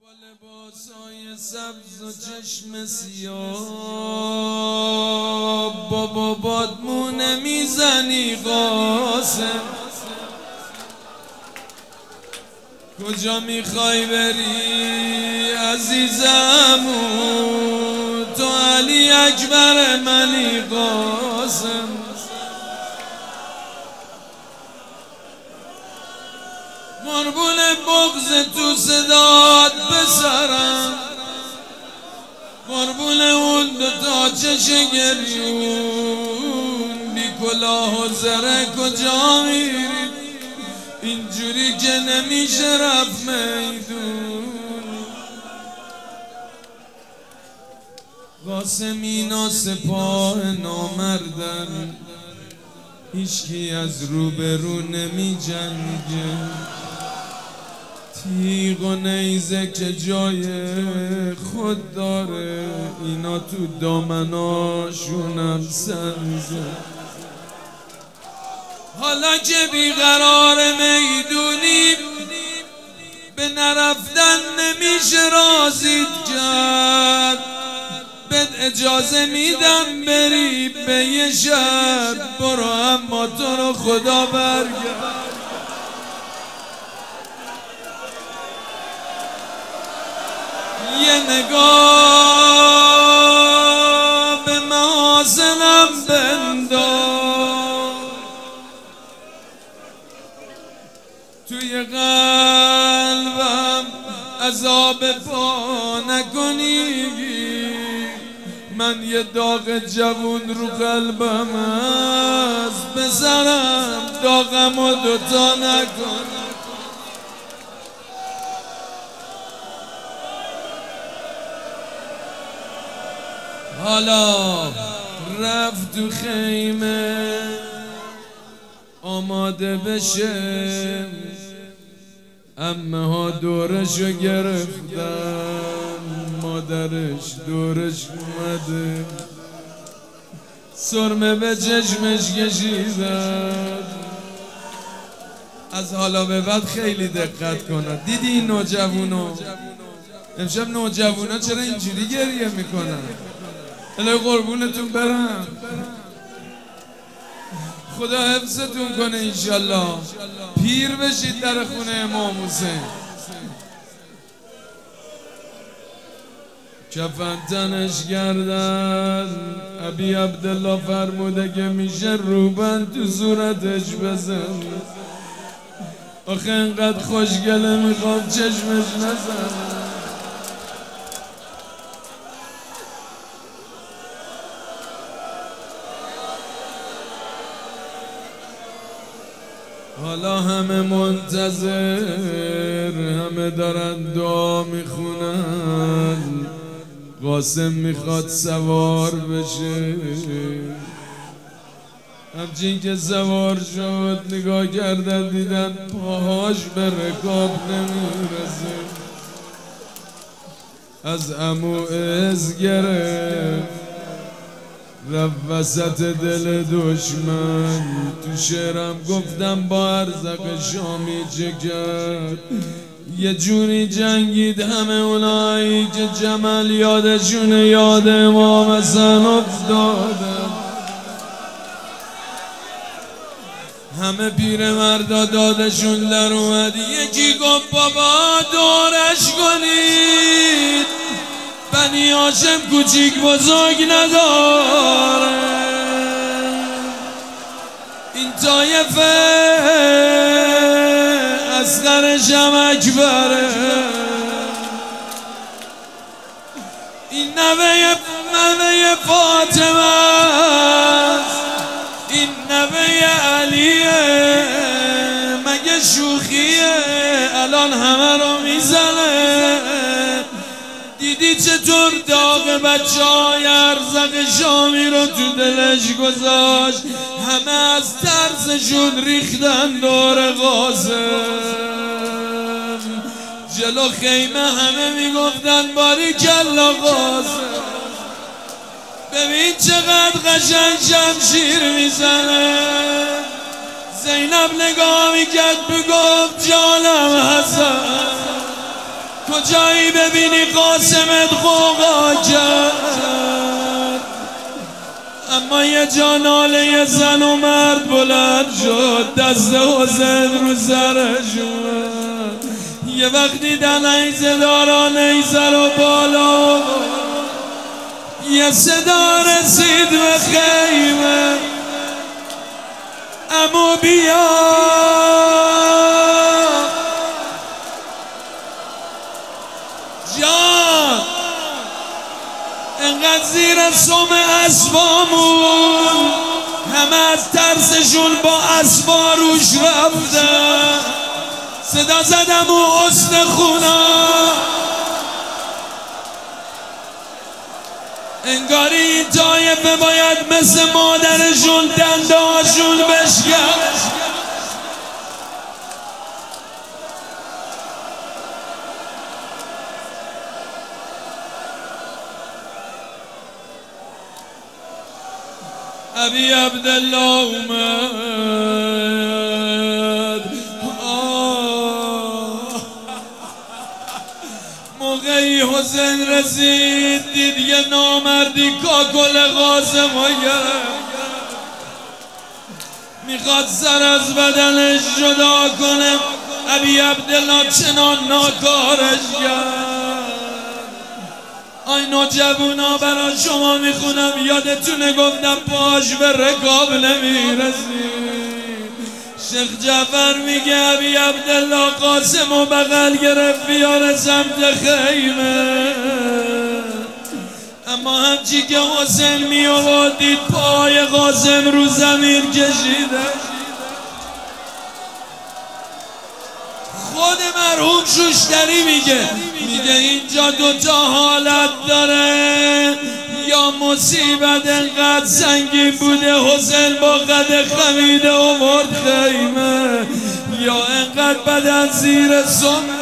لباسای سبز و چشم سیاه بابا بادمو نمیزنی قاسم کجا میخوای بری عزیزمو تو علی اکبر منی قاسم مربون بغض تو صدات بسرم مربون اون دوتا چش گریون بی کلاه و زره کجا میری اینجوری که نمیشه رفت میدون قاسم اینا سپاه نامردن هیچکی از روبرو نمی جنگه تیغ و نیزه که جای خود داره اینا تو دامناشونم سنگه حالا که بیقرار میدونی به نرفتن نمیشه رازید کرد بهت اجازه میدم بری به یه شب برو اما تو رو خدا برگرد یه نگاه به محاسنم بنداز توی قلبم عذاب پا نکنی من یه داغ جوون رو قلبم هست بزنم داغم و دوتا نکن حالا رفت تو خیمه آماده بشه عمه ها دورشو گرفتن مادرش دورش اومده سرمه به چشمش کشیدن از حالا به بعد خیلی دقت کنن دیدی این نوجوونا امشب نوجوونا چرا اینجوری گریه میکنن الهی قربونتون برم خدا حفظتون کنه انشالله پیر بشید در خونه امام حسین کفن تنش گردن ابی عبدالله فرموده که میشه روبند تو صورتش بزن آخه انقدر خوشگله میخوام چشمش نزن حالا همه منتظر همه دارن دعا میخونن قاسم میخواد سوار بشه همچین که سوار شد نگاه کردن دیدن پاهاش به رکاب نمیرسه از عمو عز گرفت رفت وسط دل دشمن تو شعرم گفتم با ارزق شامی چه کرد یه جوری جنگید همه اونایی که جمل یادشونه یاد امام حسن افتادن همه پیر مردا دادشون در اومد یکی گفت بابا دورش کنید بنی هاشم کوچیک بزرگ نداره این طایفه اصغرش هم اکبره این نوه فاطمه است این نوه علیه مگه شوخیه الان همه رو میزنه دیدی چطور داغ بچه های ارزق شامی رو تو دلش گذاشت همه از ترسشون ریختن دور قاسم جلو خیمه همه میگفتن باریکلا قاسم ببین چقدر قشنگ شمشیر میزنه زینب نگاه میکرد بگفت جانم حسن کجایی ببینی قاسمت غوغا کرد، اما یه جا ناله زن و مرد بلند شد، دست حسین رو سرشون. یه وقت دیدن نیزه دارا نیزه رو بالا، یه صدا رسید به خیمه، امو بیا جان. انقدر زیر سم اسبامون همه از ترسشون با اسبا روش رفتن. صدا زدم و حسن خونا، انگاری این طایفه باید مثل مادرشون دندهاشون بشکن. ابی عبدالله اومد، موقعی حسین رسید دید یه نامردی کاکل قاسم رو گرفت، میخواد سر از بدنش جدا کنه. ابی عبدالله چنان ناکارش کرد. آی نوجوانا برای شما میخونم، یادتونه گفتم پاش به رکاب نمیرسید. شیخ جعفر میگه ابی عبدالله قاسم و بغل گرفت بیاره سمت خیمه، اما همچی که حسین میآوردید پای قاسم رو زمین کشیده. خود مرحوم شوشتری میگه اینجا دوتا حالت داره، یا مصیبت انقدر سنگین بوده حسین با قد خمیده آورد خیمه، یا انقدر بدن زیر سم